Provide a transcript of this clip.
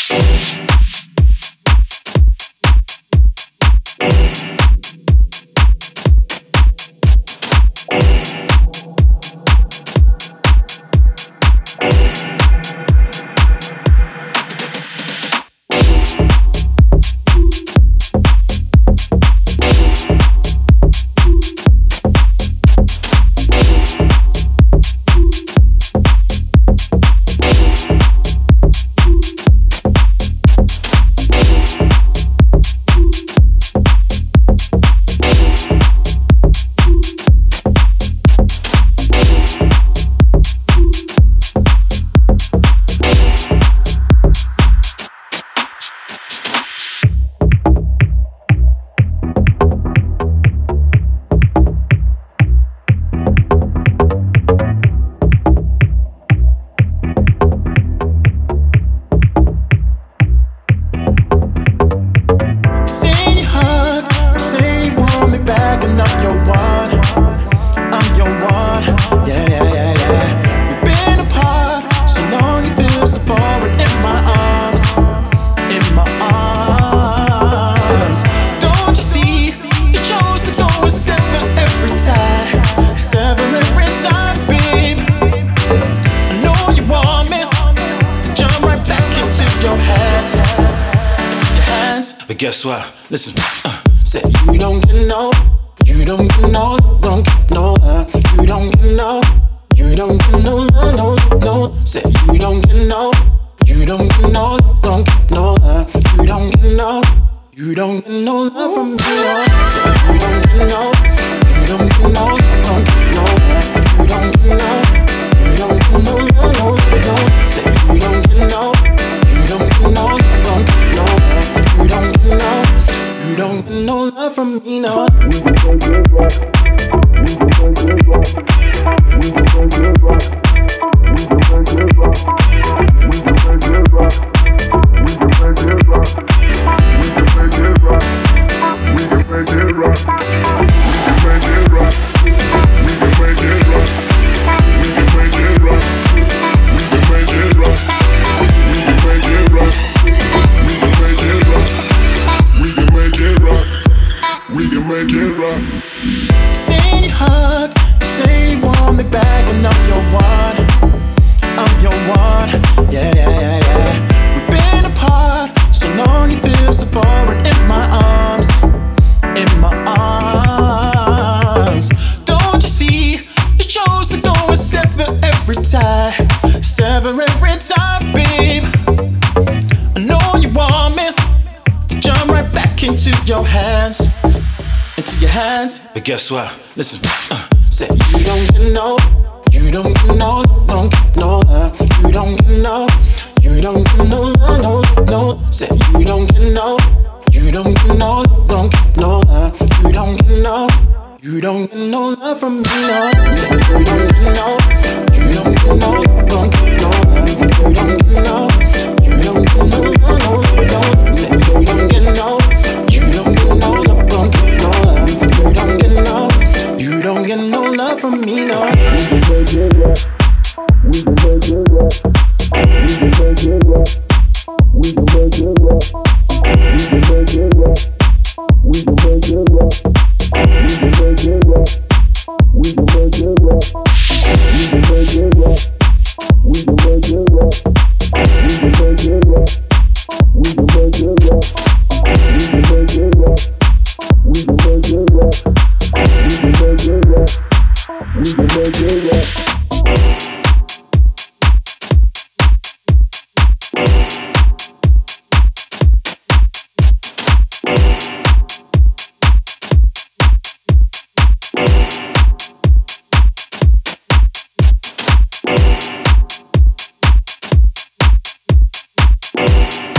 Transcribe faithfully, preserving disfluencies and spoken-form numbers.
Guess what? Listen, uh, say you don't get no, you don't get no, don't get no love. You don't get no, you don't get no love, no, no. Say you don't get no, you don't get no, don't get no love. You don't get no, you don't get no love from me. No. Say you don't get no, you don't get no, don't get no love. You don't get no, you don't get no love, no, no. Say you don't get no, you don't get no, don't get no love. You don't get no, you don't get no love from me, no. We can make it rock. We can make it rock. We can make it rock. We can make it rock. We can make it rock. We can make it rock. We can make it rock. We can make it rock. We can make it rock. We can make it rock. We can make it rock. We can make it rock. We can make it rock. We can make it rock. We can make it rock. We can make it rock. Say you hug, say you want me back, and I'm your one. I'm your one. Yeah, yeah, yeah, yeah. We've been apart so long, you feel so foreign in my arms, in my arms. Don't you see? You chose to go and sever every time, sever every time, babe. I know you want me to jump right back into your hands, into your hands. But guess what? Listen, uh, say you don't get no, you don't get no, don't get no love. You don't get no, you don't get no love, no, no. Say you don't get no, you don't get no, don't get no love. You don't get no, you don't get no love from me, no. Say you don't get no, you don't get no, don't get no love. You don't get no, you don't get no love, no, no. Say you don't get no, you don't get no love, don't get no love. You don't get no, you don't get no love from me, no. We can make it rock. We can make it rock. We can make it rock. We can make it rock. We can make it rock. We can make it rock. We can make it rock. We can make it rock. We can make it rock. We can make it rock. We can make it rock. We can make it rock. We can make it rock. We can make it rock. We can make it rock. You